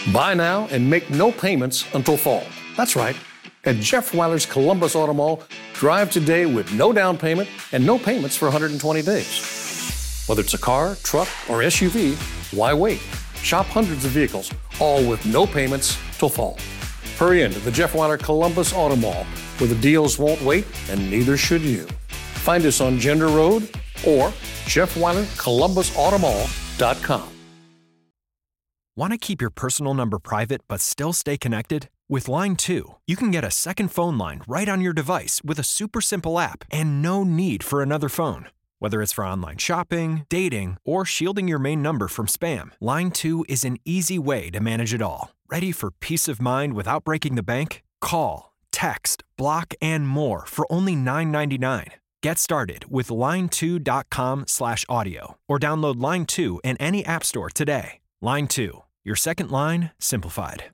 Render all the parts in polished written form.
Buy now and make no payments until fall. That's right. At Jeff Weiler's Columbus Auto Mall, drive today with no down payment and no payments for 120 days. Whether it's a car, truck, or SUV, why wait? Shop hundreds of vehicles, all with no payments till fall. Hurry into the Jeff Weiler Columbus Auto Mall, where the deals won't wait and neither should you. Find us on Gender Road or JeffWeilerColumbusAutomall.com. Want to keep your personal number private but still stay connected? With Line 2, you can get a second phone line right on your device with a super simple app and no need for another phone. Whether it's for online shopping, dating, or shielding your main number from spam, Line 2 is an easy way to manage it all. Ready for peace of mind without breaking the bank? Call, text, block, and more for only $9.99. Get started with line2.com/audio or download Line 2 in any app store today. Line 2, your second line simplified.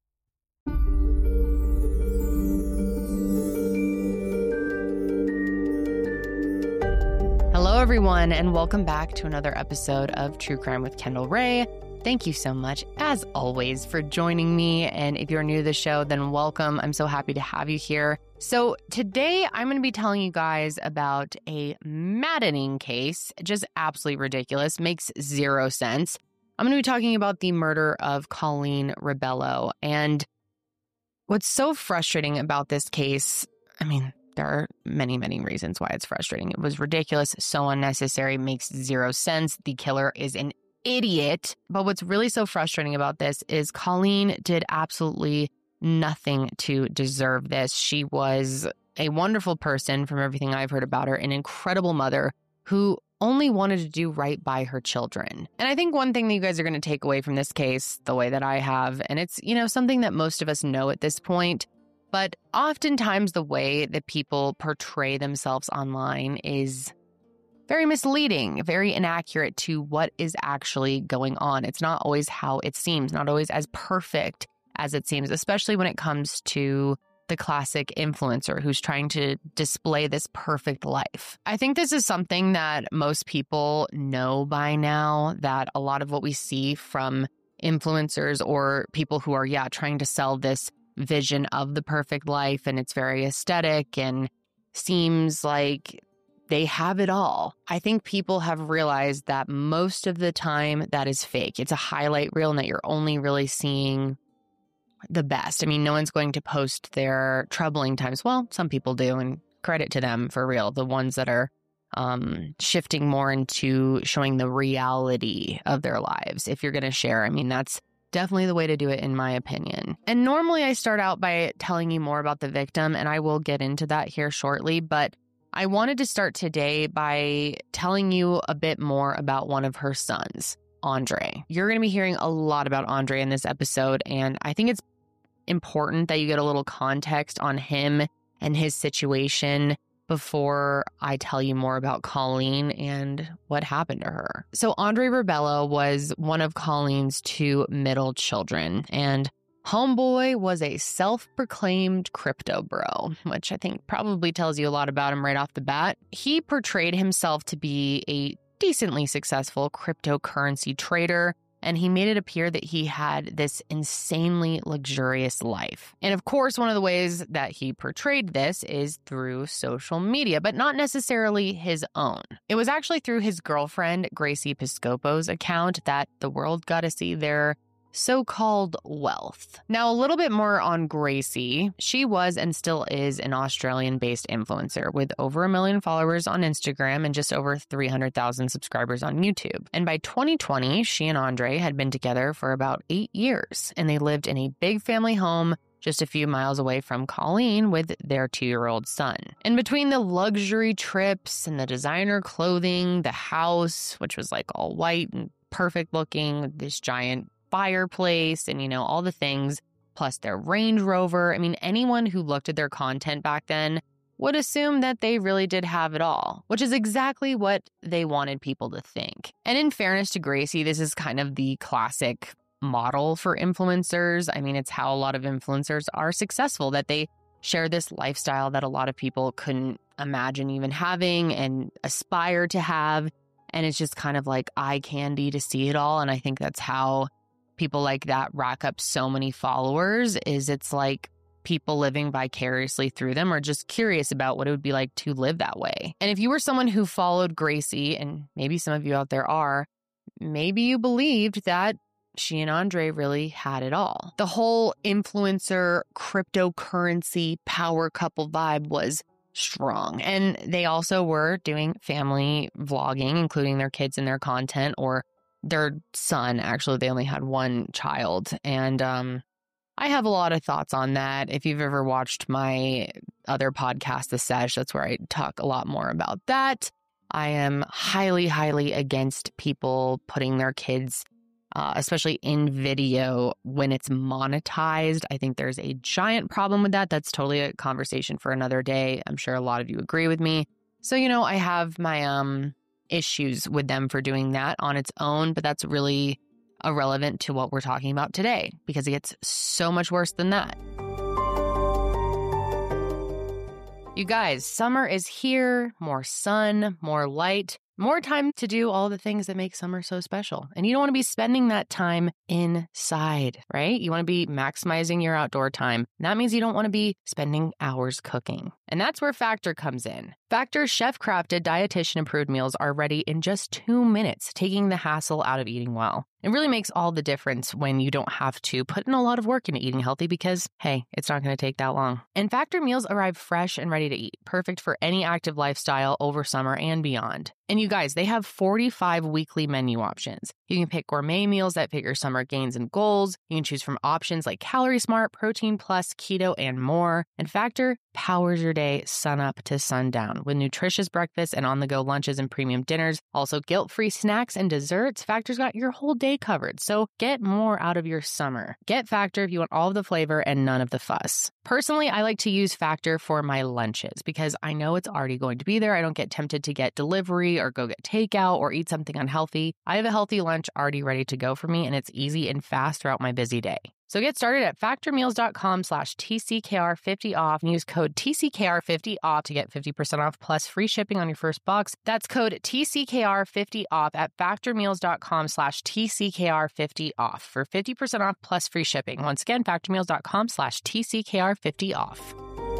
Hello, everyone, and welcome back to another episode of True Crime with Kendall Ray. Thank you so much, as always, for joining me. And if you're new to the show, then welcome. I'm so happy to have you here. So today, I'm going to be telling you guys about a maddening case, just absolutely ridiculous, makes zero sense. I'm going to be talking about the murder of Colleen Rebello. And what's so frustrating about this case, I mean, there are many, many reasons why it's frustrating. It was ridiculous, so unnecessary, makes zero sense. The killer is an idiot. But what's really so frustrating about this is Colleen did absolutely nothing to deserve this. She was a wonderful person from everything I've heard about her, an incredible mother who only wanted to do right by her children. And I think one thing that you guys are going to take away from this case, the way that I have, and it's, something that most of us know at this point, but oftentimes the way that people portray themselves online is very misleading, very inaccurate to what is actually going on. It's not always how it seems, not always as perfect as it seems, especially when it comes to the classic influencer who's trying to display this perfect life. I think this is something that most people know by now, that a lot of what we see from influencers or people who are, trying to sell this vision of the perfect life, and it's very aesthetic and seems like they have it all. I think people have realized that most of the time that is fake. It's a highlight reel and that you're only really seeing the best. I mean, no one's going to post their troubling times. Well, some people do, and credit to them for real. The ones that are shifting more into showing the reality of their lives. If you're going to share, I mean, that's definitely the way to do it, in my opinion. And normally I start out by telling you more about the victim, and I will get into that here shortly. But I wanted to start today by telling you a bit more about one of her sons, Andre. You're going to be hearing a lot about Andre in this episode, and I think it's important that you get a little context on him and his situation before I tell you more about Colleen and what happened to her. So Andre Rebello was one of Colleen's two middle children, and homeboy was a self-proclaimed crypto bro, which I think probably tells you a lot about him right off the bat. He portrayed himself to be a decently successful cryptocurrency trader, and he made it appear that he had this insanely luxurious life. And of course, one of the ways that he portrayed this is through social media, but not necessarily his own. It was actually through his girlfriend, Gracie Piscopo's account, that the world got to see their so-called wealth. Now, a little bit more on Gracie. She was and still is an Australian-based influencer with over 1 million followers on Instagram and just over 300,000 subscribers on YouTube. And by 2020, she and Andre had been together for about 8 years, and they lived in a big family home just a few miles away from Colleen with their 2-year-old son. And between the luxury trips and the designer clothing, the house, which was like all white and perfect looking, this giant fireplace and, all the things, plus their Range Rover. I mean, anyone who looked at their content back then would assume that they really did have it all, which is exactly what they wanted people to think. And in fairness to Gracie, this is kind of the classic model for influencers. I mean, it's how a lot of influencers are successful, that they share this lifestyle that a lot of people couldn't imagine even having and aspire to have. And it's just kind of like eye candy to see it all. And I think that's how people like that rack up so many followers is it's like people living vicariously through them are just curious about what it would be like to live that way. And if you were someone who followed Gracie, and maybe some of you out there are, maybe you believed that she and Andre really had it all. The whole influencer, cryptocurrency, power couple vibe was strong. And they also were doing family vlogging, including their kids in their content, or their son. Actually, they only had one child. And I have a lot of thoughts on that. If you've ever watched my other podcast, The Sesh, that's where I talk a lot more about that. I am highly, highly against people putting their kids, especially in video, when it's monetized. I think there's a giant problem with that. That's totally a conversation for another day. I'm sure a lot of you agree with me. So, I have my issues with them for doing that on its own, but that's really irrelevant to what we're talking about today because it gets so much worse than that. You guys, summer is here, more sun, more light, more time to do all the things that make summer so special. And you don't want to be spending that time inside, right? You want to be maximizing your outdoor time. And that means you don't want to be spending hours cooking. And that's where Factor comes in. Factor's chef-crafted, dietitian-approved meals are ready in just 2 minutes, taking the hassle out of eating well. It really makes all the difference when you don't have to put in a lot of work into eating healthy because, hey, it's not going to take that long. And Factor meals arrive fresh and ready to eat, perfect for any active lifestyle over summer and beyond. And you guys, they have 45 weekly menu options. You can pick gourmet meals that fit your summer gains and goals. You can choose from options like Calorie Smart, Protein Plus, Keto, and more. And Factor powers your day sun up to sundown with nutritious breakfasts and on-the-go lunches and premium dinners. Also, guilt-free snacks and desserts. Factor's got your whole day covered. So get more out of your summer. Get Factor if you want all of the flavor and none of the fuss. Personally, I like to use Factor for my lunches because I know it's already going to be there. I don't get tempted to get delivery or go get takeout or eat something unhealthy. I have a healthy lunch already ready to go for me, and it's easy and fast throughout my busy day. So get started at factormeals.com/TCKR50off and use code TCKR50off to get 50% off plus free shipping on your first box. That's code TCKR50off at factormeals.com/TCKR50off for 50% off plus free shipping. Once again, factormeals.com/TCKR50off.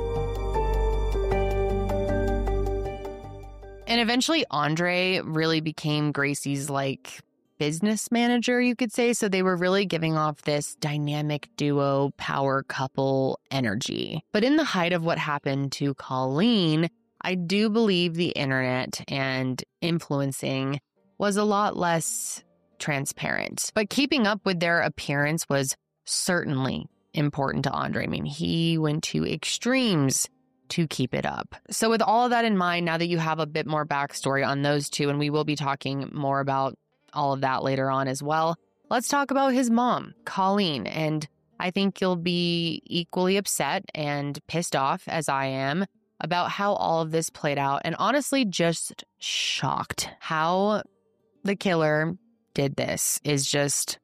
And eventually, Andre really became Gracie's business manager, you could say. So they were really giving off this dynamic duo power couple energy. But in the height of what happened to Colleen, I do believe the internet and influencing was a lot less transparent. But keeping up with their appearance was certainly important to Andre. I mean, he went to extremes to keep it up. So with all of that in mind, now that you have a bit more backstory on those two, and we will be talking more about all of that later on as well, let's talk about his mom, Colleen. And I think you'll be equally upset and pissed off as I am about how all of this played out, and honestly just shocked how the killer did this is just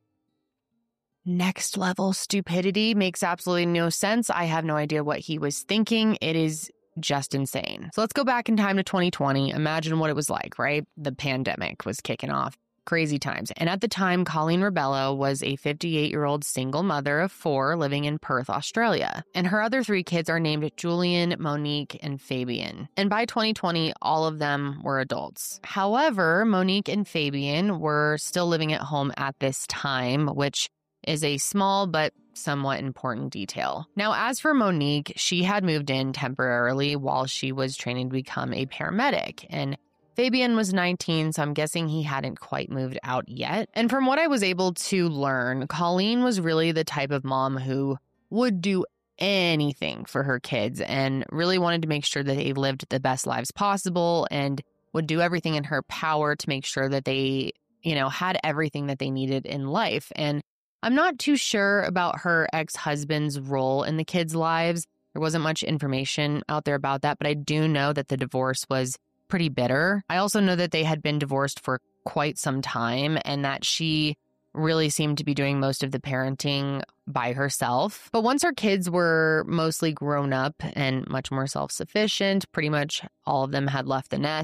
next level stupidity. Makes absolutely no sense. I have no idea what he was thinking. It is just insane. So let's go back in time to 2020. Imagine what it was like, right? The pandemic was kicking off. Crazy times. And at the time, Colleen Rebello was a 58-year-old single mother of 4 living in Perth, Australia. And her other 3 kids are named Julian, Monique, and Fabian. And by 2020, all of them were adults. However, Monique and Fabian were still living at home at this time, which is a small but somewhat important detail. Now, as for Monique, she had moved in temporarily while she was training to become a paramedic. And Fabian was 19, so I'm guessing he hadn't quite moved out yet. And from what I was able to learn, Colleen was really the type of mom who would do anything for her kids and really wanted to make sure that they lived the best lives possible and would do everything in her power to make sure that they, had everything that they needed in life. And I'm not too sure about her ex-husband's role in the kids' lives. There wasn't much information out there about that, but I do know that the divorce was pretty bitter. I also know that they had been divorced for quite some time and that she really seemed to be doing most of the parenting by herself. But once her kids were mostly grown up and much more self-sufficient, pretty much all of them had left the nest,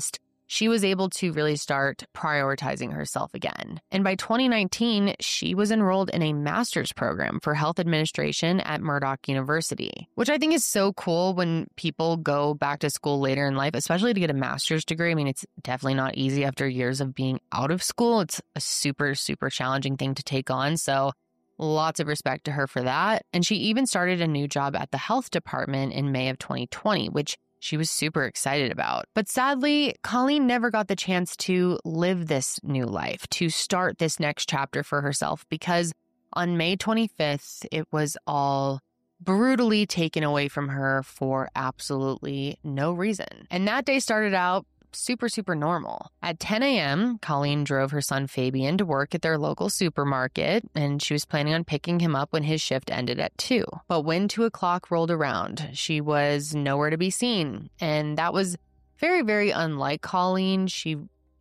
she was able to really start prioritizing herself again. And by 2019, she was enrolled in a master's program for health administration at Murdoch University, which I think is so cool when people go back to school later in life, especially to get a master's degree. I mean, it's definitely not easy after years of being out of school. It's a super, super challenging thing to take on. So lots of respect to her for that. And she even started a new job at the health department in May of 2020, which she was super excited about. But sadly, Colleen never got the chance to live this new life, to start this next chapter for herself, because on May 25th, it was all brutally taken away from her for absolutely no reason. And that day started out super, super normal. At 10 a.m., Colleen drove her son Fabian to work at their local supermarket, and she was planning on picking him up when his shift ended at 2. But when 2 o'clock rolled around, she was nowhere to be seen. And that was very, very unlike Colleen. She,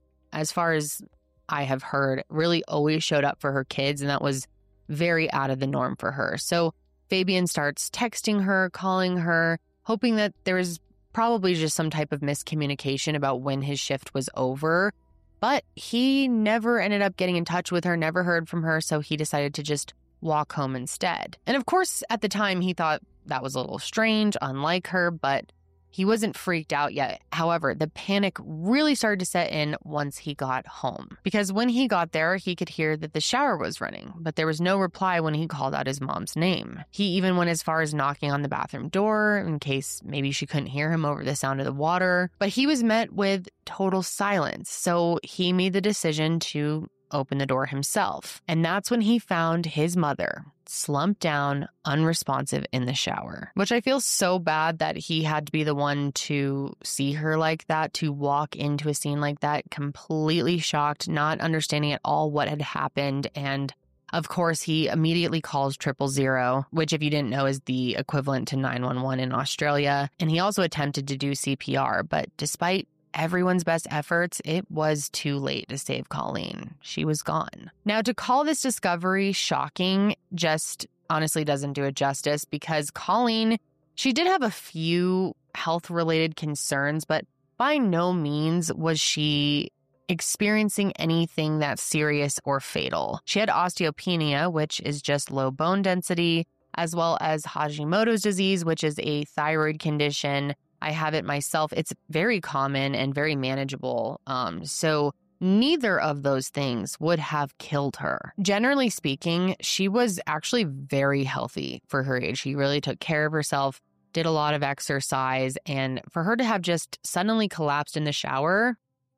as far as I have heard, really always showed up for her kids, and that was very out of the norm for her. So Fabian starts texting her, calling her, hoping that there was probably just some type of miscommunication about when his shift was over. But he never ended up getting in touch with her, never heard from her, so he decided to just walk home instead. And of course, at the time, he thought that was a little strange, unlike her, but he wasn't freaked out yet. However, the panic really started to set in once he got home. Because when he got there, he could hear that the shower was running, but there was no reply when he called out his mom's name. He even went as far as knocking on the bathroom door in case maybe she couldn't hear him over the sound of the water. But he was met with total silence, so he made the decision to open the door himself. And that's when he found his mother slumped down, unresponsive in the shower, which I feel so bad that he had to be the one to see her like that, to walk into a scene like that, completely shocked, not understanding at all what had happened. And of course, he immediately calls 000, which, if you didn't know, is the equivalent to 911 in Australia. And he also attempted to do CPR, but despite everyone's best efforts, it was too late to save Colleen. She was gone. Now, to call this discovery shocking just honestly doesn't do it justice, because Colleen, she did have a few health-related concerns, but by no means was she experiencing anything that's serious or fatal. She had osteopenia, which is just low bone density, as well as Hashimoto's disease, which is a thyroid condition. I have it myself. It's very common and very manageable. So neither of those things would have killed her. Generally speaking, she was actually very healthy for her age. She really took care of herself, did a lot of exercise, and for her to have just suddenly collapsed in the shower,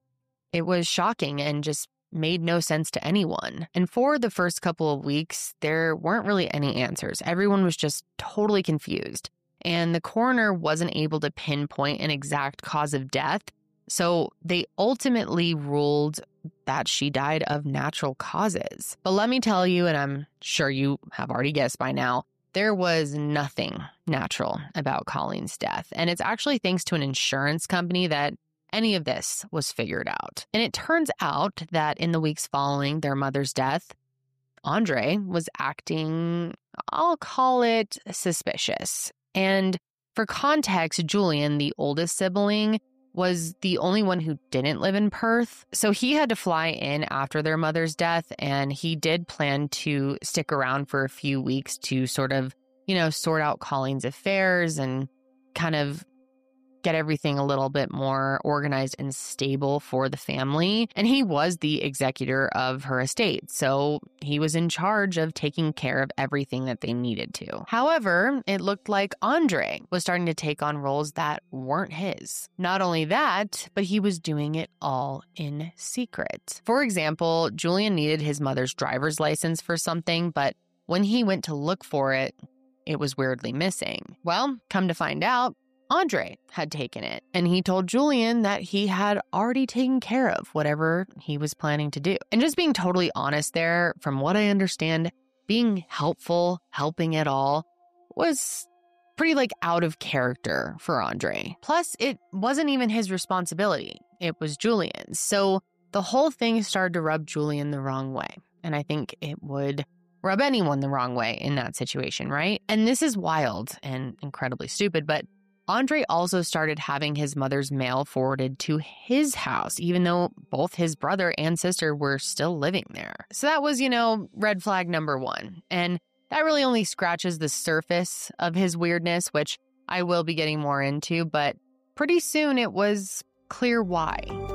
it was shocking and just made no sense to anyone. And for the first couple of weeks, there weren't really any answers. Everyone was just totally confused. And the coroner wasn't able to pinpoint an exact cause of death, so they ultimately ruled that she died of natural causes. But let me tell you, and I'm sure you have already guessed by now, there was nothing natural about Colleen's death. And it's actually thanks to an insurance company that any of this was figured out. And it turns out that in the weeks following their mother's death, Andre was acting, I'll call it, suspicious. And for context, Julian, the oldest sibling, was the only one who didn't live in Perth. So he had to fly in after their mother's death, and he did plan to stick around for a few weeks to sort of, sort out Colleen's affairs and kind of get everything a little bit more organized and stable for the family. And he was the executor of her estate, so he was in charge of taking care of everything that they needed to. However, it looked like Andre was starting to take on roles that weren't his. Not only that, but he was doing it all in secret. For example, Julian needed his mother's driver's license for something, but when he went to look for it, it was weirdly missing. Well, come to find out, Andre had taken it, and he told Julian that he had already taken care of whatever he was planning to do. And just being totally honest there, from what I understand, being helpful, helping at all, was pretty out of character for Andre. Plus, it wasn't even his responsibility. It was Julian's. So the whole thing started to rub Julian the wrong way. And I think it would rub anyone the wrong way in that situation, right? And this is wild and incredibly stupid, but Andre also started having his mother's mail forwarded to his house, even though both his brother and sister were still living there. So that was, red flag number one. And that really only scratches the surface of his weirdness, which I will be getting more into, but pretty soon it was clear why.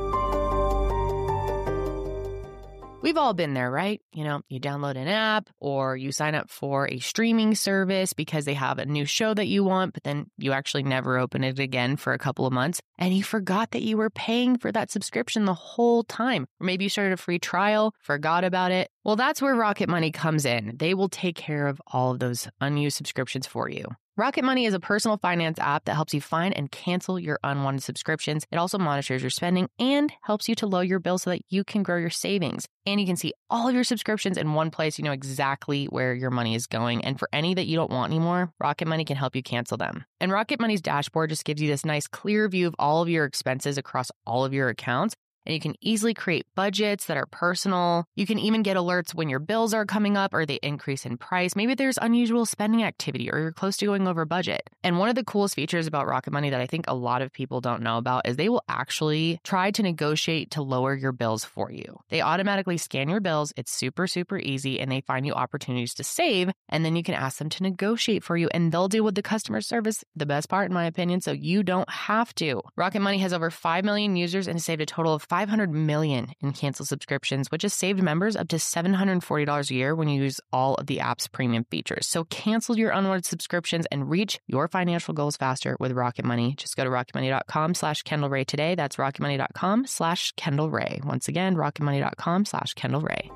We've all been there, right? You download an app or you sign up for a streaming service because they have a new show that you want, but then you actually never open it again for a couple of months and you forgot that you were paying for that subscription the whole time. Or maybe you started a free trial, forgot about it. Well, that's where Rocket Money comes in. They will take care of all of those unused subscriptions for you. Rocket Money is a personal finance app that helps you find and cancel your unwanted subscriptions. It also monitors your spending and helps you to lower your bill so that you can grow your savings. And you can see all of your subscriptions in one place. You know exactly where your money is going. And for any that you don't want anymore, Rocket Money can help you cancel them. And Rocket Money's dashboard just gives you this nice clear view of all of your expenses across all of your accounts. And you can easily create budgets that are personal. You can even get alerts when your bills are coming up or they increase in price. Maybe there's unusual spending activity or you're close to going over budget. And one of the coolest features about Rocket Money that I think a lot of people don't know about is they will actually try to negotiate to lower your bills for you. They automatically scan your bills. It's super, super easy, and they find you opportunities to save. And then you can ask them to negotiate for you, and they'll deal with the customer service, the best part in my opinion, so you don't have to. Rocket Money has over 5 million users and has saved a total of $500 million in canceled subscriptions, which has saved members up to $740 a year when you use all of the app's premium features. So cancel your unwanted subscriptions and reach your financial goals faster with Rocket Money. Just go to rocketmoney.com/KendallRae today. That's rocketmoney.com/KendallRae. Once again, rocketmoney.com/KendallRae.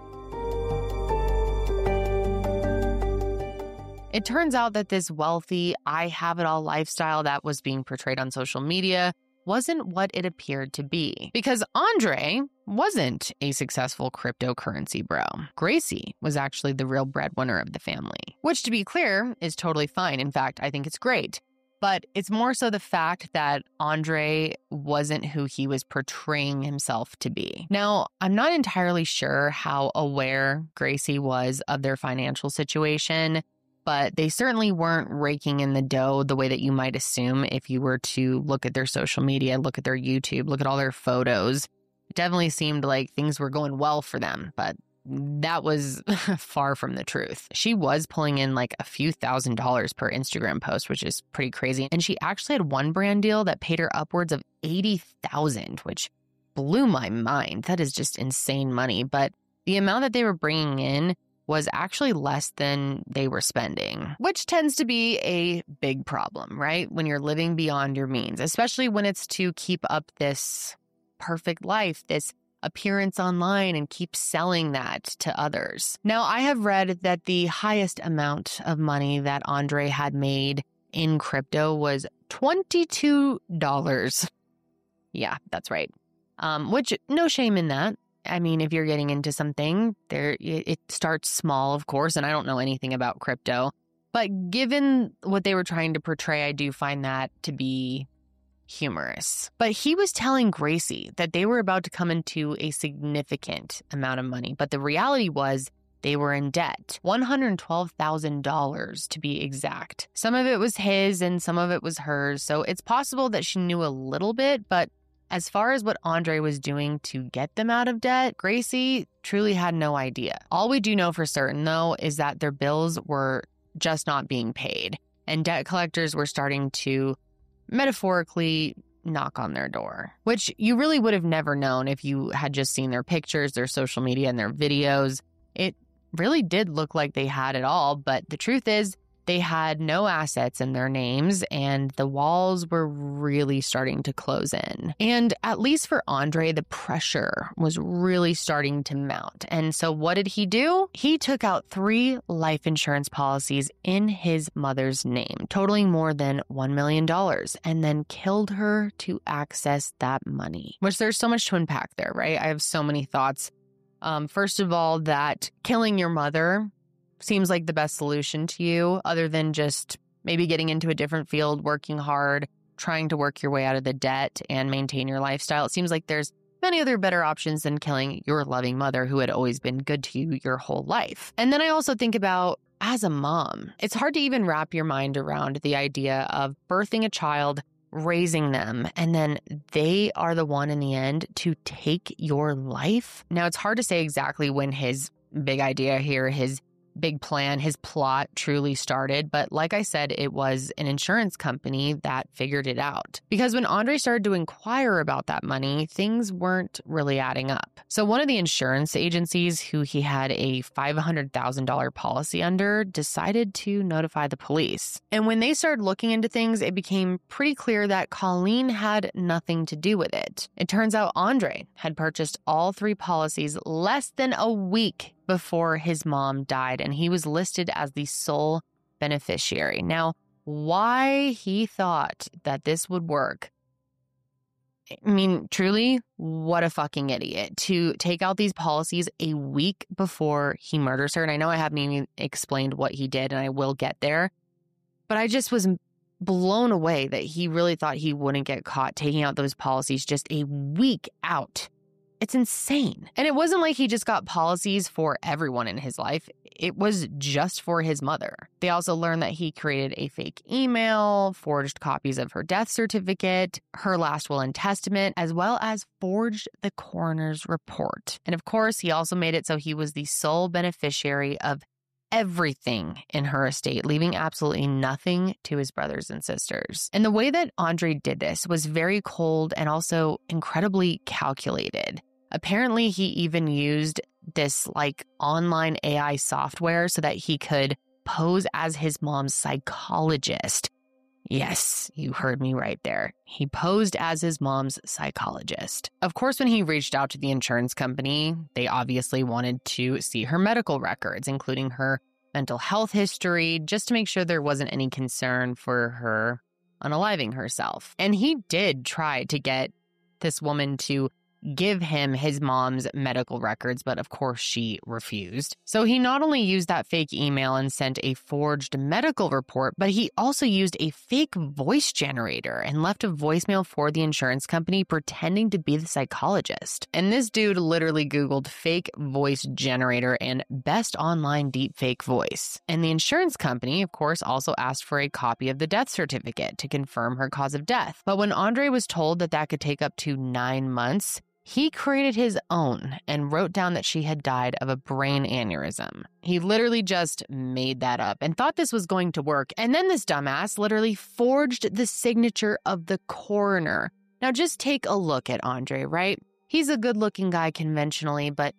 It turns out that this wealthy, I have it all lifestyle that was being portrayed on social media wasn't what it appeared to be. Because Andre wasn't a successful cryptocurrency bro. Gracie was actually the real breadwinner of the family, which, to be clear, is totally fine. In fact, I think it's great. But it's more so the fact that Andre wasn't who he was portraying himself to be. Now, I'm not entirely sure how aware Gracie was of their financial situation, but they certainly weren't raking in the dough the way that you might assume if you were to look at their social media, look at their YouTube, look at all their photos. It definitely seemed like things were going well for them, but that was far from the truth. She was pulling in like a few $1,000s per Instagram post, which is pretty crazy. And she actually had one brand deal that paid her upwards of $80,000, which blew my mind. That is just insane money. But the amount that they were bringing in was actually less than they were spending, which tends to be a big problem, right? When you're living beyond your means, especially when it's to keep up this perfect life, this appearance online, and keep selling that to others. Now, I have read that the highest amount of money that Andre had made in crypto was $22. Yeah, that's right. Which, no shame in that. I mean, if you're getting into something, it starts small, of course, and I don't know anything about crypto. But given what they were trying to portray, I do find that to be humorous. But he was telling Gracie that they were about to come into a significant amount of money. But the reality was they were in debt, $112,000 to be exact. Some of it was his and some of it was hers. So it's possible that she knew a little bit, but as far as what Andre was doing to get them out of debt, Gracie truly had no idea. All we do know for certain, though, is that their bills were just not being paid, and debt collectors were starting to metaphorically knock on their door, which you really would have never known if you had just seen their pictures, their social media, and their videos. It really did look like they had it all, but the truth is, they had no assets in their names, and the walls were really starting to close in. And at least for Andre, the pressure was really starting to mount. And so what did he do? He took out 3 life insurance policies in his mother's name, totaling more than $1 million, and then killed her to access that money. Which there's so much to unpack there, right? I have so many thoughts. First of all, that killing your mother seems like the best solution to you, other than just maybe getting into a different field, working hard, trying to work your way out of the debt and maintain your lifestyle. It seems like there's many other better options than killing your loving mother who had always been good to you your whole life. And then I also think about, as a mom, it's hard to even wrap your mind around the idea of birthing a child, raising them, and then they are the one in the end to take your life? Now, it's hard to say exactly when his big idea here, his big plan, his plot truly started. But like I said, it was an insurance company that figured it out. Because when Andre started to inquire about that money, things weren't really adding up. So one of the insurance agencies who he had a $500,000 policy under decided to notify the police. And when they started looking into things, it became pretty clear that Colleen had nothing to do with it. It turns out Andre had purchased all 3 policies less than a week before his mom died, and he was listed as the sole beneficiary. Now, why he thought that this would work, I mean, truly, what a fucking idiot to take out these policies a week before he murders her. And I know I haven't even explained what he did, and I will get there, but I just was blown away that he really thought he wouldn't get caught taking out those policies just a week out. It's insane. And it wasn't like he just got policies for everyone in his life. It was just for his mother. They also learned that he created a fake email, forged copies of her death certificate, her last will and testament, as well as forged the coroner's report. And of course, he also made it so he was the sole beneficiary of everything in her estate, leaving absolutely nothing to his brothers and sisters. And the way that Andre did this was very cold and also incredibly calculated. Apparently, he even used this online AI software so that he could pose as his mom's psychologist. Yes, you heard me right there. He posed as his mom's psychologist. Of course, when he reached out to the insurance company, they obviously wanted to see her medical records, including her mental health history, just to make sure there wasn't any concern for her unaliving herself. And he did try to get this woman to give him his mom's medical records, but of course she refused. So he not only used that fake email and sent a forged medical report, but he also used a fake voice generator and left a voicemail for the insurance company pretending to be the psychologist. And this dude literally Googled fake voice generator and best online deepfake voice. And the insurance company, of course, also asked for a copy of the death certificate to confirm her cause of death. But when Andre was told that could take up to 9 months, he created his own and wrote down that she had died of a brain aneurysm. He literally just made that up and thought this was going to work. And then this dumbass literally forged the signature of the coroner. Now just take a look at Andre, right? He's a good-looking guy conventionally, but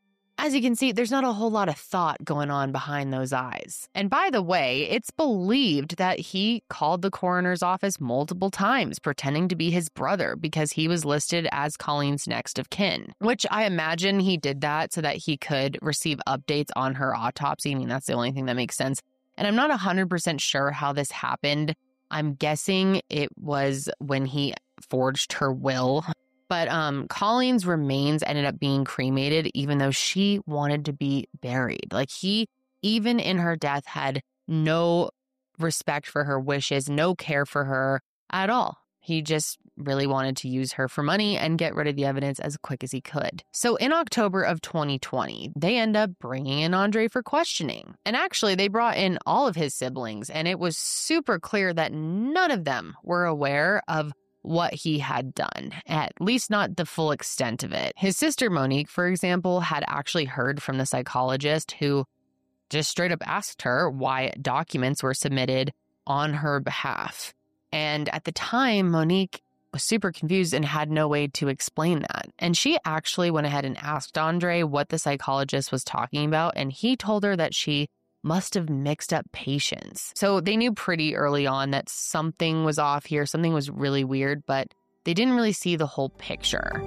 as you can see, there's not a whole lot of thought going on behind those eyes. And by the way, it's believed that he called the coroner's office multiple times pretending to be his brother because he was listed as Colleen's next of kin, which I imagine he did that so that he could receive updates on her autopsy. I mean, that's the only thing that makes sense. And I'm not 100% sure how this happened. I'm guessing it was when he forged her will. But Colleen's remains ended up being cremated even though she wanted to be buried. He, even in her death, had no respect for her wishes, no care for her at all. He just really wanted to use her for money and get rid of the evidence as quick as he could. So in October of 2020, they end up bringing in Andre for questioning. And actually, they brought in all of his siblings, and it was super clear that none of them were aware of what he had done, at least not the full extent of it. His sister Monique, for example, had actually heard from the psychologist who just straight up asked her why documents were submitted on her behalf. And at the time, Monique was super confused and had no way to explain that. And she actually went ahead and asked Andre what the psychologist was talking about, and he told her that she must have mixed up patients. So they knew pretty early on that something was off here, something was really weird, but they didn't really see the whole picture.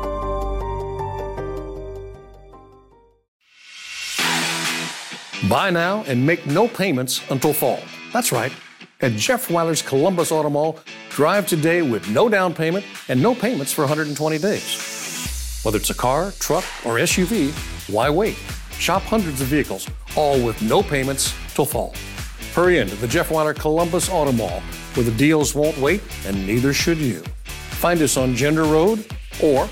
Buy now and make no payments until fall. That's right. At Jeff Weiler's Columbus Auto Mall, drive today with no down payment and no payments for 120 days. Whether it's a car, truck, or SUV, why wait? Shop hundreds of vehicles, all with no payments till fall. Hurry into the Jeff Weiler Columbus Auto Mall, where the deals won't wait and neither should you. Find us on Gender Road or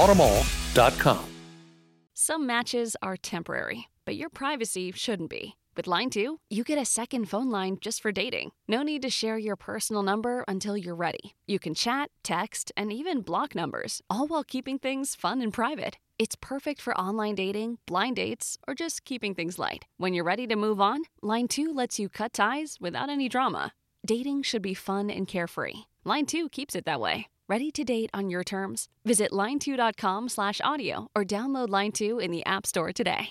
JeffWeilerColumbusAutomall.com. Some matches are temporary, but your privacy shouldn't be. With Line 2, you get a second phone line just for dating. No need to share your personal number until you're ready. You can chat, text, and even block numbers, all while keeping things fun and private. It's perfect for online dating, blind dates, or just keeping things light. When you're ready to move on, Line 2 lets you cut ties without any drama. Dating should be fun and carefree. Line 2 keeps it that way. Ready to date on your terms? Visit line2.com/audio or download Line 2 in the App Store today.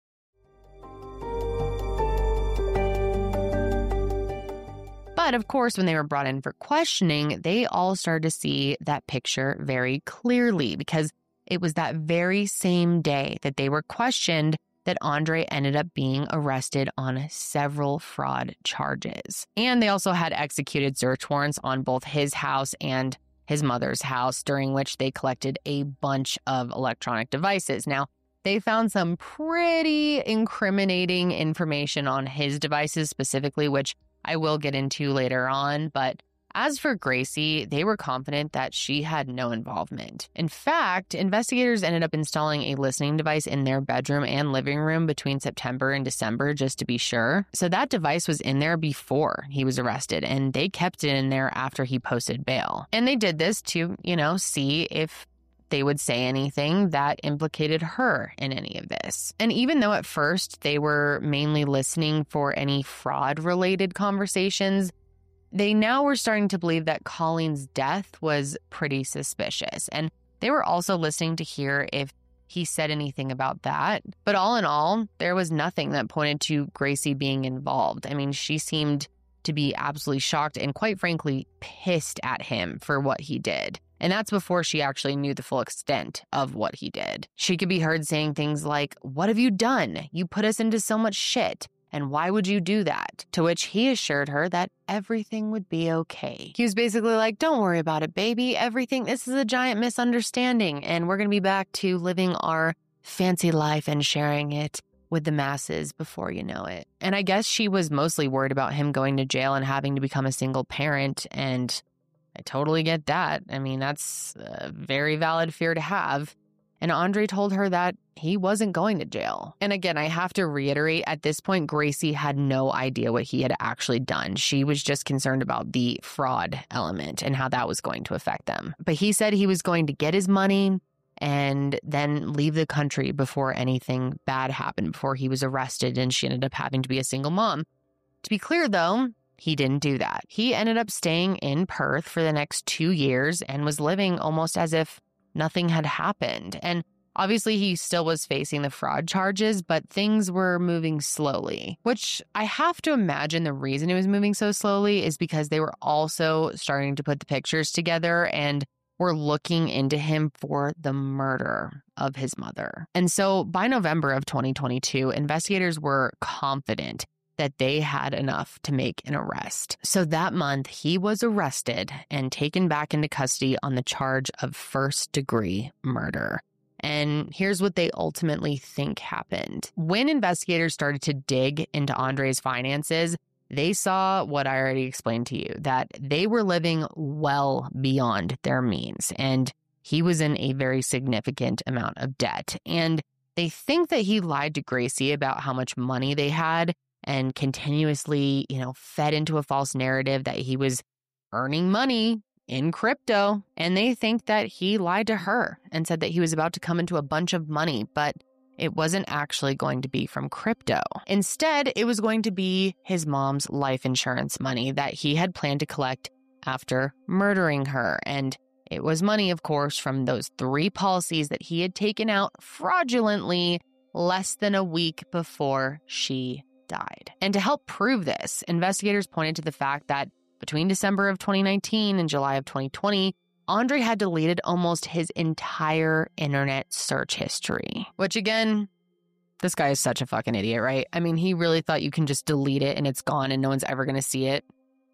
But of course, when they were brought in for questioning, they all started to see that picture very clearly, because it was that very same day that they were questioned that Andre ended up being arrested on several fraud charges. And they also had executed search warrants on both his house and his mother's house, during which they collected a bunch of electronic devices. Now, they found some pretty incriminating information on his devices specifically, which I will get into later on. But as for Gracie, they were confident that she had no involvement. In fact, investigators ended up installing a listening device in their bedroom and living room between September and December, just to be sure. So that device was in there before he was arrested, and they kept it in there after he posted bail. And they did this to, see if they would say anything that implicated her in any of this. And even though at first they were mainly listening for any fraud-related conversations, they now were starting to believe that Colleen's death was pretty suspicious. And they were also listening to hear if he said anything about that. But all in all, there was nothing that pointed to Gracie being involved. I mean, she seemed to be absolutely shocked and, quite frankly, pissed at him for what he did. And that's before she actually knew the full extent of what he did. She could be heard saying things like, "What have you done? You put us into so much shit. And why would you do that?" To which he assured her that everything would be okay. He was basically like, "Don't worry about it, baby. This is a giant misunderstanding. And we're going to be back to living our fancy life and sharing it with the masses before you know it." And I guess she was mostly worried about him going to jail and having to become a single parent. And I totally get that. I mean, that's a very valid fear to have. And Andre told her that he wasn't going to jail. And again, I have to reiterate, at this point, Gracie had no idea what he had actually done. She was just concerned about the fraud element and how that was going to affect them. But he said he was going to get his money and then leave the country before anything bad happened, before he was arrested and she ended up having to be a single mom. To be clear, though, he didn't do that. He ended up staying in Perth for the next 2 years and was living almost as if nothing had happened. And obviously, he still was facing the fraud charges, but things were moving slowly, which I have to imagine the reason it was moving so slowly is because they were also starting to put the pictures together and were looking into him for the murder of his mother. And so by November of 2022, investigators were confident that they had enough to make an arrest. So that month, he was arrested and taken back into custody on the charge of first-degree murder. And here's what they ultimately think happened. When investigators started to dig into Andre's finances, they saw what I already explained to you, that they were living well beyond their means, and he was in a very significant amount of debt. And they think that he lied to Gracie about how much money they had and continuously, fed into a false narrative that he was earning money in crypto. And they think that he lied to her and said that he was about to come into a bunch of money, but it wasn't actually going to be from crypto. Instead, it was going to be his mom's life insurance money that he had planned to collect after murdering her. And it was money, of course, from those 3 policies that he had taken out fraudulently less than a week before she died. And to help prove this, investigators pointed to the fact that between December of 2019 and July of 2020, Andre had deleted almost his entire internet search history. Which again, this guy is such a fucking idiot, right? I mean, he really thought you can just delete it and it's gone and no one's ever going to see it.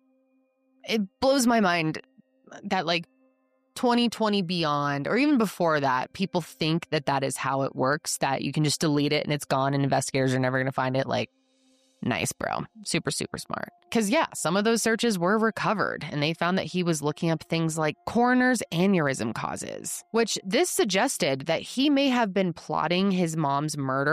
It blows my mind that 2020 beyond, or even before that, people think that that is how it works, that you can just delete it and it's gone and investigators are never going to find it. Nice, bro. Super, super smart. Because some of those searches were recovered and they found that he was looking up things like coroner's aneurysm causes, which this suggested that he may have been plotting his mom's murder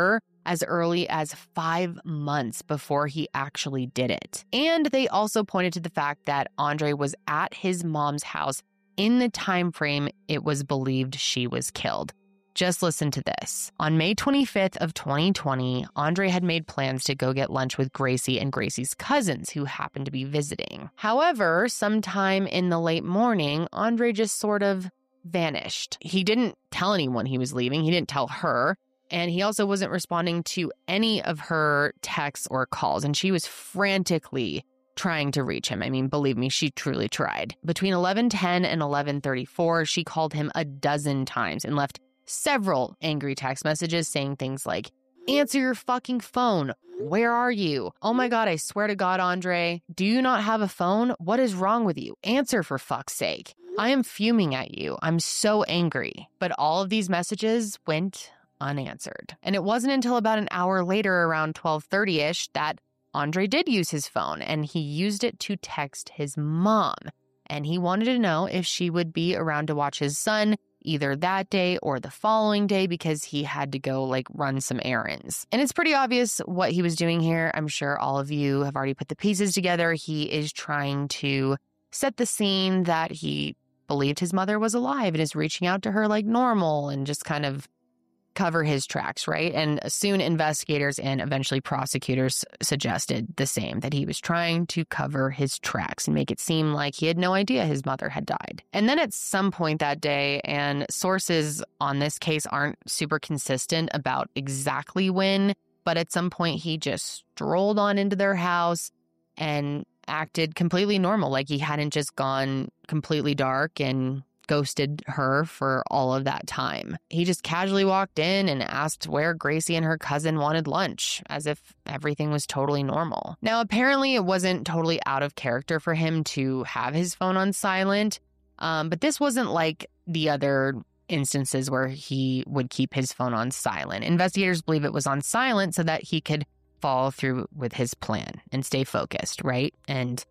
as early as 5 months before he actually did it. And they also pointed to the fact that Andre was at his mom's house in the time frame it was believed she was killed. Just listen to this. On May 25th of 2020, Andre had made plans to go get lunch with Gracie and Gracie's cousins who happened to be visiting. However, sometime in the late morning, Andre just sort of vanished. He didn't tell anyone he was leaving. He didn't tell her. And he also wasn't responding to any of her texts or calls. And she was frantically trying to reach him. I mean, believe me, she truly tried. Between 11:10 and 11:34, she called him a dozen times and left several angry text messages saying things like, "Answer your fucking phone. Where are you? Oh my God, I swear to God, Andre, do you not have a phone? What is wrong with you? Answer for fuck's sake. I am fuming at you. I'm so angry." But all of these messages went unanswered. And it wasn't until about an hour later, around 12:30-ish, that Andre did use his phone, and he used it to text his mom. And he wanted to know if she would be around to watch his son either that day or the following day because he had to go run some errands. And it's pretty obvious what he was doing here. I'm sure all of you have already put the pieces together. He is trying to set the scene that he believed his mother was alive and is reaching out to her like normal and just kind of cover his tracks, right? And soon investigators and eventually prosecutors suggested the same, that he was trying to cover his tracks and make it seem like he had no idea his mother had died. And then at some point that day, and sources on this case aren't super consistent about exactly when, but at some point he just strolled on into their house and acted completely normal, like he hadn't just gone completely dark and ghosted her for all of that time. He just casually walked in and asked where Gracie and her cousin wanted lunch, as if everything was totally normal. Now, apparently it wasn't totally out of character for him to have his phone on silent, but this wasn't like the other instances where he would keep his phone on silent. Investigators believe it was on silent so that he could follow through with his plan and stay focused, right? And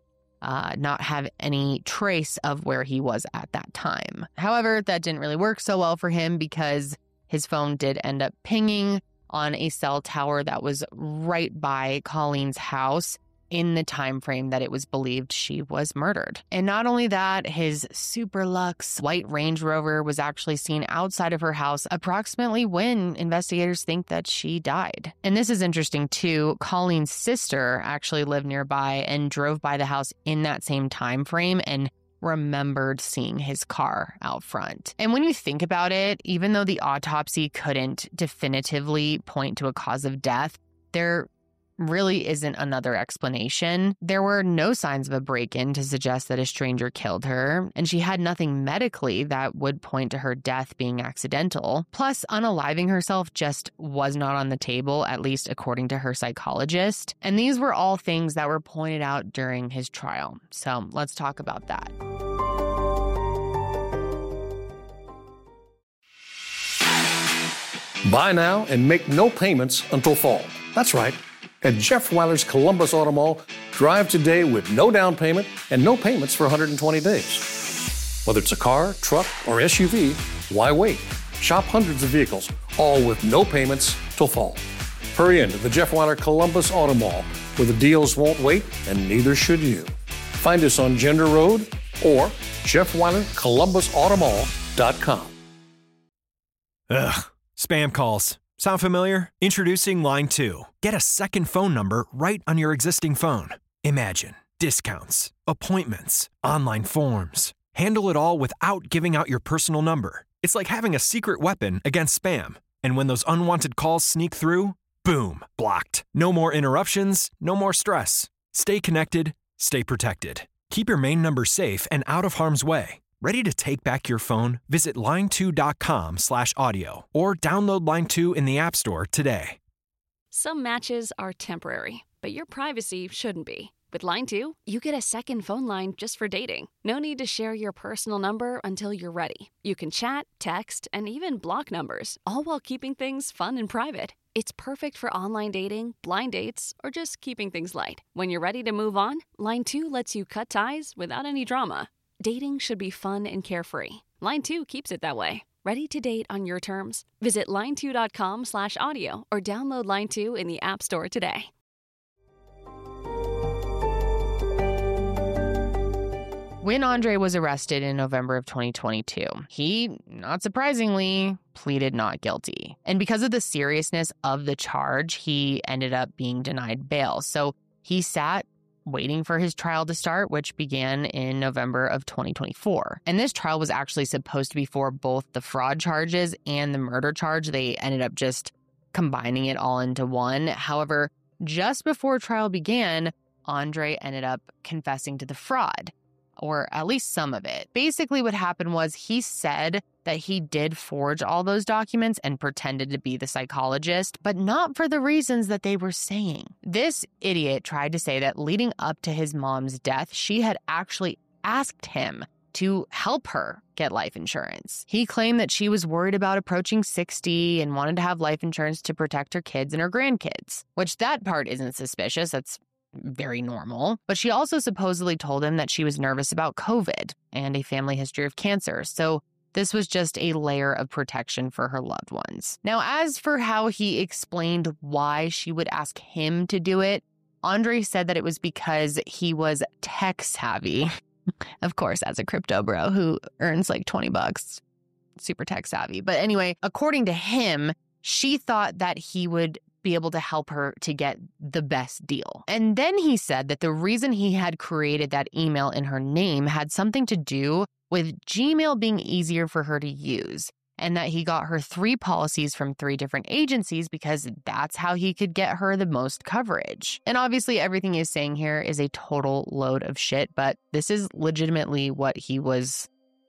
not have any trace of where he was at that time. However, that didn't really work so well for him because his phone did end up pinging on a cell tower that was right by Colleen's house in the time frame that it was believed she was murdered. And not only that, his super luxe white Range Rover was actually seen outside of her house approximately when investigators think that she died. And this is interesting too. Colleen's sister actually lived nearby and drove by the house in that same time frame and remembered seeing his car out front. And when you think about it, even though the autopsy couldn't definitively point to a cause of death, there really isn't another explanation. There were no signs of a break-in to suggest that a stranger killed her, and she had nothing medically that would point to her death being accidental. Plus, unaliving herself just was not on the table, at least according to her psychologist. And these were all things that were pointed out during his trial. So let's talk about that. Buy now and make no payments until fall. That's right. At Jeff Weiler's Columbus Auto Mall, drive today with no down payment and no payments for 120 days. Whether it's a car, truck, or SUV, why wait? Shop hundreds of vehicles, all with no payments till fall. Hurry into the Jeff Weiler Columbus Auto Mall, where the deals won't wait and neither should you. Find us on Gender Road or JeffWeilerColumbusAutomall.com. Ugh, spam calls. Sound familiar? Introducing Line 2. Get a second phone number right on your existing phone. Imagine discounts, appointments, online forms. Handle it all without giving out your personal number. It's like having a secret weapon against spam. And when those unwanted calls sneak through, boom, blocked. No more interruptions, no more stress. Stay connected, stay protected. Keep your main number safe and out of harm's way. Ready to take back your phone? Visit line2.com/audio or download Line 2 in the App Store today. Some matches are temporary, but your privacy shouldn't be. With Line 2, you get a second phone line just for dating. No need to share your personal number until you're ready. You can chat, text, and even block numbers, all while keeping things fun and private. It's perfect for online dating, blind dates, or just keeping things light. When you're ready to move on, Line 2 lets you cut ties without any drama. Dating should be fun and carefree. Line 2 keeps it that way. Ready to date on your terms? Visit line2.com/audio or download Line 2 in the App Store today. When Andre was arrested in November of 2022, he, not surprisingly, pleaded not guilty. And because of the seriousness of the charge, he ended up being denied bail. So he sat waiting for his trial to start, which began in November of 2024. And this trial was actually supposed to be for both the fraud charges and the murder charge. They ended up just combining it all into one. However, just before trial began, Andre ended up confessing to the fraud, or at least some of it. Basically, what happened was he said that he did forge all those documents and pretended to be the psychologist, but not for the reasons that they were saying. This idiot tried to say that leading up to his mom's death, she had actually asked him to help her get life insurance. He claimed that she was worried about approaching 60 and wanted to have life insurance to protect her kids and her grandkids, which that part isn't suspicious. That's very normal. But she also supposedly told him that she was nervous about COVID and a family history of cancer. So this was just a layer of protection for her loved ones. Now, as for how he explained why she would ask him to do it, Andre said that it was because he was tech savvy. Of course, as a crypto bro who earns like $20, super tech savvy. But anyway, according to him, she thought that he would be able to help her to get the best deal. And then he said that the reason he had created that email in her name had something to do with Gmail being easier for her to use, and that he got her 3 policies from 3 different agencies because that's how he could get her the most coverage. And obviously everything he's saying here is a total load of shit, but this is legitimately what he was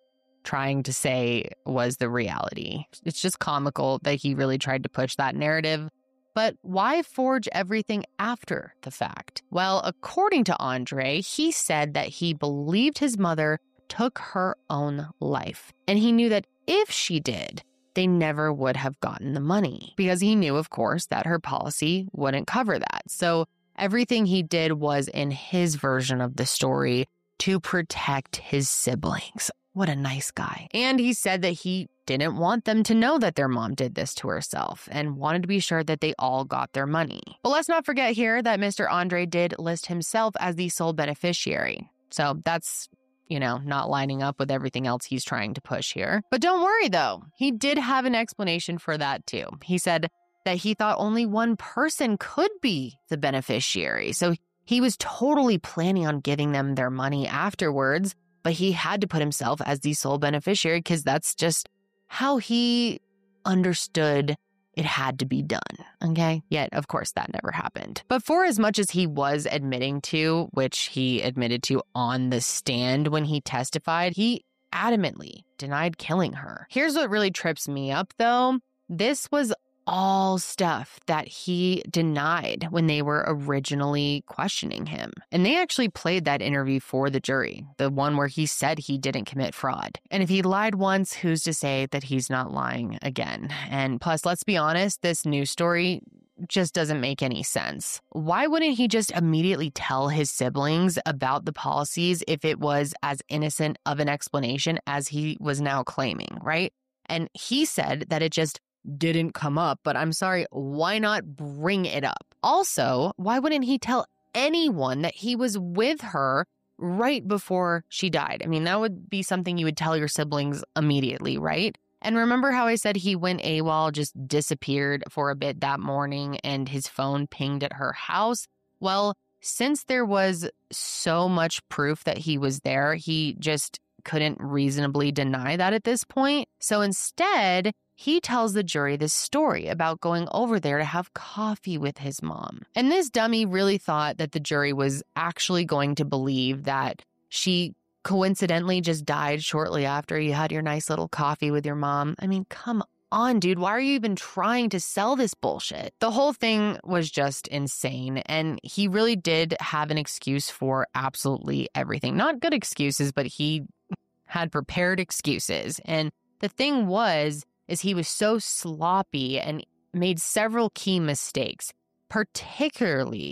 trying to say was the reality. It's just comical that he really tried to push that narrative. But why forge everything after the fact? Well, according to Andre, he said that he believed his mother took her own life. And he knew that if she did, they never would have gotten the money. Because he knew, of course, that her policy wouldn't cover that. So everything he did was in his version of the story to protect his siblings. What a nice guy. And he said that he didn't want them to know that their mom did this to herself and wanted to be sure that they all got their money. But let's not forget here that Mr. Andre did list himself as the sole beneficiary. So that's, not lining up with everything else he's trying to push here. But don't worry though, he did have an explanation for that too. He said that he thought only one person could be the beneficiary. So he was totally planning on giving them their money afterwards, but he had to put himself as the sole beneficiary because that's just how he understood it had to be done, okay? Yet, of course, that never happened. But for as much as he was admitting to, which he admitted to on the stand when he testified, he adamantly denied killing her. Here's what really trips me up, though. This was all stuff that he denied when they were originally questioning him. And they actually played that interview for the jury, the one where he said he didn't commit fraud. And if he lied once, who's to say that he's not lying again? And plus, let's be honest, this news story just doesn't make any sense. Why wouldn't he just immediately tell his siblings about the policies if it was as innocent of an explanation as he was now claiming, right? And he said that it just didn't come up, but I'm sorry, why not bring it up? Also, why wouldn't he tell anyone that he was with her right before she died? I mean, that would be something you would tell your siblings immediately, right? And remember how I said he went AWOL, just disappeared for a bit that morning and his phone pinged at her house? Well, since there was so much proof that he was there, he just couldn't reasonably deny that at this point. So instead, he tells the jury this story about going over there to have coffee with his mom. And this dummy really thought that the jury was actually going to believe that she coincidentally just died shortly after you had your nice little coffee with your mom. I mean, come on, dude. Why are you even trying to sell this bullshit? The whole thing was just insane. And he really did have an excuse for absolutely everything. Not good excuses, but he had prepared excuses. And the thing is he was so sloppy and made several key mistakes, particularly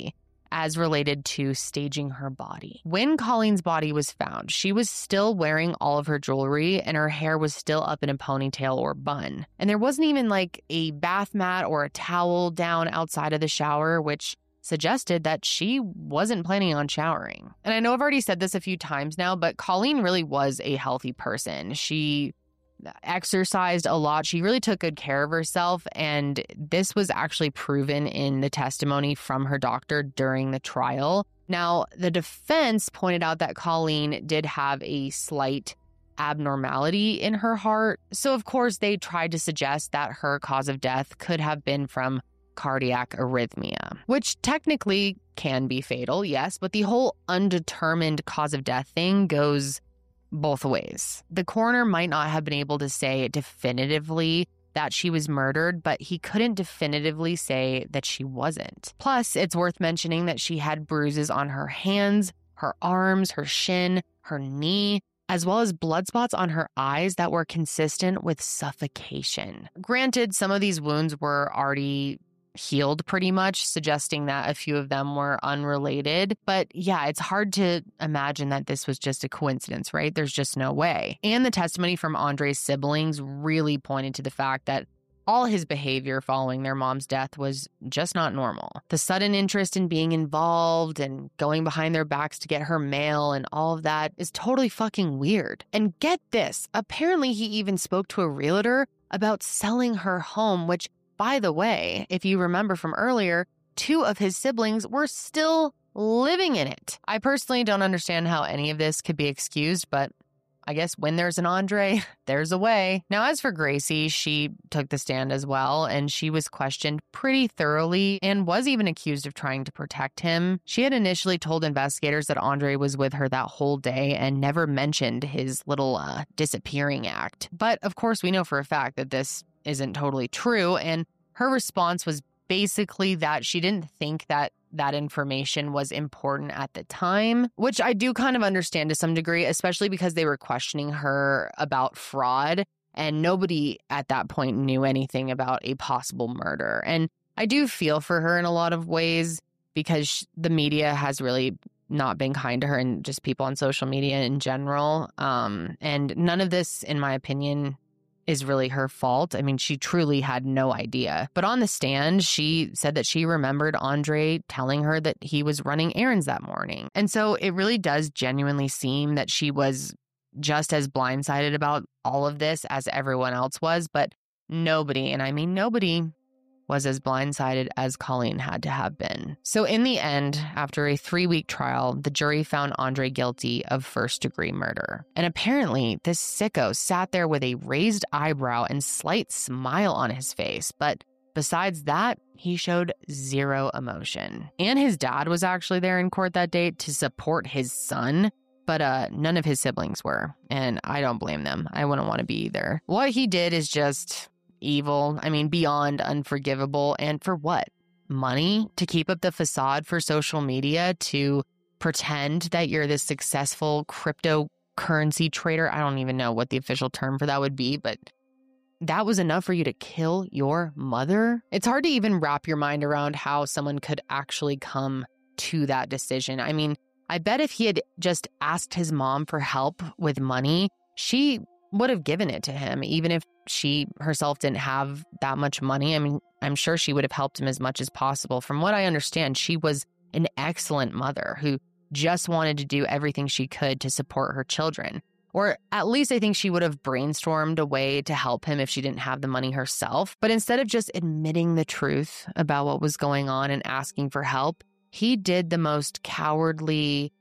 as related to staging her body. When Colleen's body was found, she was still wearing all of her jewelry and her hair was still up in a ponytail or bun. And there wasn't even like a bath mat or a towel down outside of the shower, which suggested that she wasn't planning on showering. And I know I've already said this a few times now, but Colleen really was a healthy person. She exercised a lot. She really took good care of herself. And this was actually proven in the testimony from her doctor during the trial. Now, the defense pointed out that Colleen did have a slight abnormality in her heart. So, of course, they tried to suggest that her cause of death could have been from cardiac arrhythmia, which technically can be fatal, yes, but the whole undetermined cause of death thing goes both ways. The coroner might not have been able to say definitively that she was murdered, but he couldn't definitively say that she wasn't. Plus, it's worth mentioning that she had bruises on her hands, her arms, her shin, her knee, as well as blood spots on her eyes that were consistent with suffocation. Granted, some of these wounds were already healed pretty much, suggesting that a few of them were unrelated. But yeah, it's hard to imagine that this was just a coincidence, right? There's just no way. And the testimony from Andre's siblings really pointed to the fact that all his behavior following their mom's death was just not normal. The sudden interest in being involved and going behind their backs to get her mail and all of that is totally fucking weird. And get this, apparently he even spoke to a realtor about selling her home, which, by the way, if you remember from earlier, 2 of his siblings were still living in it. I personally don't understand how any of this could be excused, but I guess when there's an Andre, there's a way. Now, as for Gracie, she took the stand as well, and she was questioned pretty thoroughly and was even accused of trying to protect him. She had initially told investigators that Andre was with her that whole day and never mentioned his little disappearing act. But of course, we know for a fact that this isn't totally true, and her response was basically that she didn't think that information was important at the time, which I do kind of understand to some degree, especially because they were questioning her about fraud, and nobody at that point knew anything about a possible murder. And I do feel for her in a lot of ways because the media has really not been kind to her, and just people on social media in general. And none of this, in my opinion, is really her fault. I mean, she truly had no idea. But on the stand, she said that she remembered Andre telling her that he was running errands that morning. And so it really does genuinely seem that she was just as blindsided about all of this as everyone else was. But nobody, and I mean nobody, was as blindsided as Colleen had to have been. So in the end, after a 3-week trial, the jury found Andre guilty of first-degree murder. And apparently, this sicko sat there with a raised eyebrow and slight smile on his face. But besides that, he showed zero emotion. And his dad was actually there in court that day to support his son, but none of his siblings were. And I don't blame them. I wouldn't want to be either. What he did is just evil. I mean, beyond unforgivable. And for what? Money? To keep up the facade for social media? To pretend that you're this successful cryptocurrency trader? I don't even know what the official term for that would be, but that was enough for you to kill your mother? It's hard to even wrap your mind around how someone could actually come to that decision. I mean, I bet if he had just asked his mom for help with money, she would have given it to him, even if she herself didn't have that much money. I mean, I'm sure she would have helped him as much as possible. From what I understand, she was an excellent mother who just wanted to do everything she could to support her children. Or at least I think she would have brainstormed a way to help him if she didn't have the money herself. But instead of just admitting the truth about what was going on and asking for help, he did the most cowardly,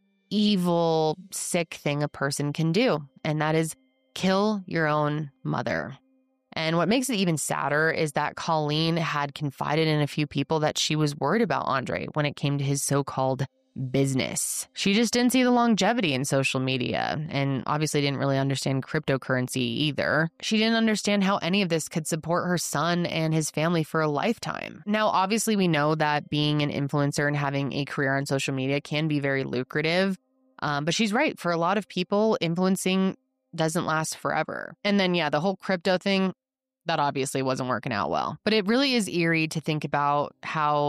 evil, sick thing a person can do. And that is kill your own mother. And what makes it even sadder is that Colleen had confided in a few people that she was worried about Andre when it came to his so-called business. She just didn't see the longevity in social media and obviously didn't really understand cryptocurrency either. She didn't understand how any of this could support her son and his family for a lifetime. Now, obviously, we know that being an influencer and having a career on social media can be very lucrative. But she's right. For a lot of people, influencing doesn't last forever. And then, yeah, the whole crypto thing, that obviously wasn't working out well. But it really is eerie to think about how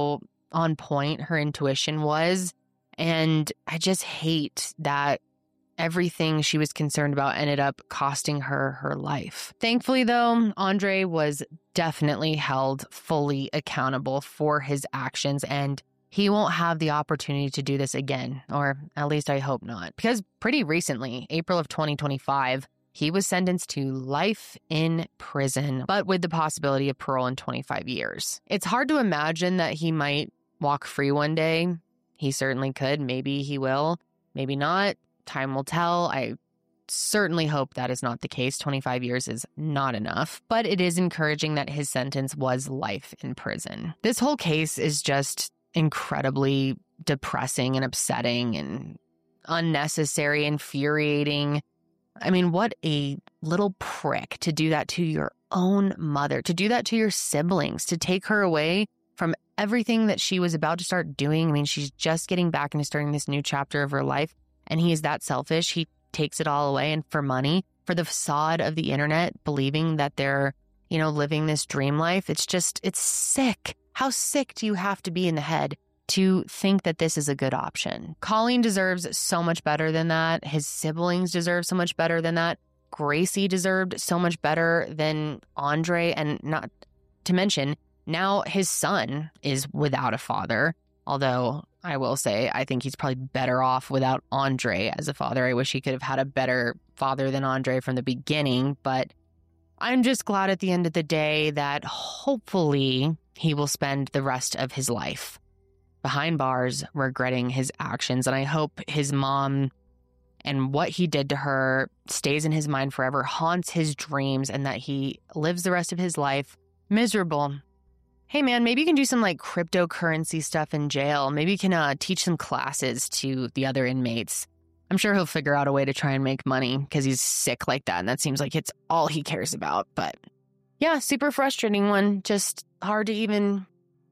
on point her intuition was. And I just hate that everything she was concerned about ended up costing her her life. Thankfully, though, Andre was definitely held fully accountable for his actions, and he won't have the opportunity to do this again, or at least I hope not. Because pretty recently, April of 2025, he was sentenced to life in prison, but with the possibility of parole in 25 years. It's hard to imagine that he might walk free one day. He certainly could. Maybe he will. Maybe not. Time will tell. I certainly hope that is not the case. 25 years is not enough, but it is encouraging that his sentence was life in prison. This whole case is just incredibly depressing and upsetting and unnecessary, infuriating. I mean, what a little prick to do that to your own mother, to do that to your siblings, to take her away from everything that she was about to start doing. I mean, she's just getting back into starting this new chapter of her life. And he is that selfish. He takes it all away, and for money, for the facade of the internet, believing that they're, living this dream life. It's sick. How sick do you have to be in the head to think that this is a good option? Colleen deserves so much better than that. His siblings deserve so much better than that. Gracie deserved so much better than Andre, and not to mention, now his son is without a father. Although I will say, I think he's probably better off without Andre as a father. I wish he could have had a better father than Andre from the beginning. But I'm just glad at the end of the day that hopefully he will spend the rest of his life behind bars regretting his actions. And I hope his mom and what he did to her stays in his mind forever, haunts his dreams, and that he lives the rest of his life miserable. Hey, man, maybe you can do some cryptocurrency stuff in jail. Maybe you can teach some classes to the other inmates. I'm sure he'll figure out a way to try and make money because he's sick like that. And that seems like it's all he cares about. But yeah, super frustrating one. Just hard to even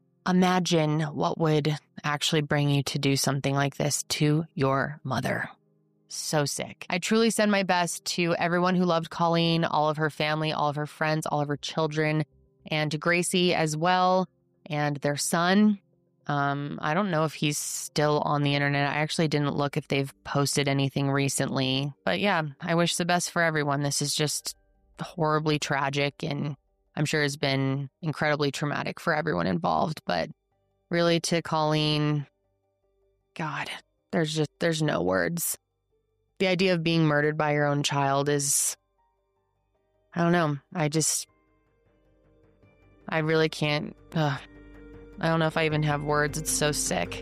imagine what would actually bring you to do something like this to your mother. So sick. I truly send my best to everyone who loved Colleen, all of her family, all of her friends, all of her children, and to Gracie as well, and their son. I don't know if he's still on the internet. I actually didn't look if they've posted anything recently. But yeah, I wish the best for everyone. This is just horribly tragic, and I'm sure has been incredibly traumatic for everyone involved. But really, to Colleen, God, there's no words. The idea of being murdered by your own child is, I don't know. I really can't. I don't know if I even have words. It's so sick.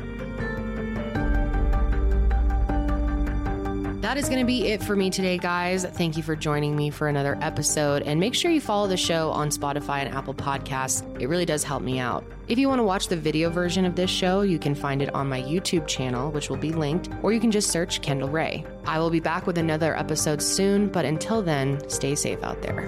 That is going to be it for me today, guys. Thank you for joining me for another episode. And make sure you follow the show on Spotify and Apple Podcasts. It really does help me out. If you want to watch the video version of this show, you can find it on my YouTube channel, which will be linked, or you can just search Kendall Ray. I will be back with another episode soon, but until then, stay safe out there.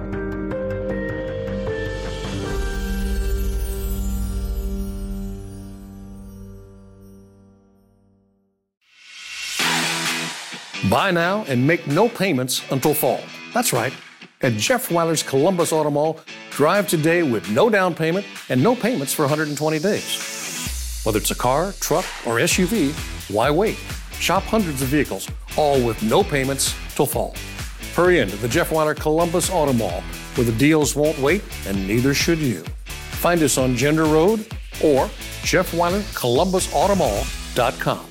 Buy now and make no payments until fall. That's right. At Jeff Weiler's Columbus Auto Mall, drive today with no down payment and no payments for 120 days. Whether it's a car, truck, or SUV, why wait? Shop hundreds of vehicles, all with no payments till fall. Hurry into the Jeff Weiler Columbus Auto Mall, where the deals won't wait and neither should you. Find us on Gender Road or JeffWeilerColumbusAutomall.com.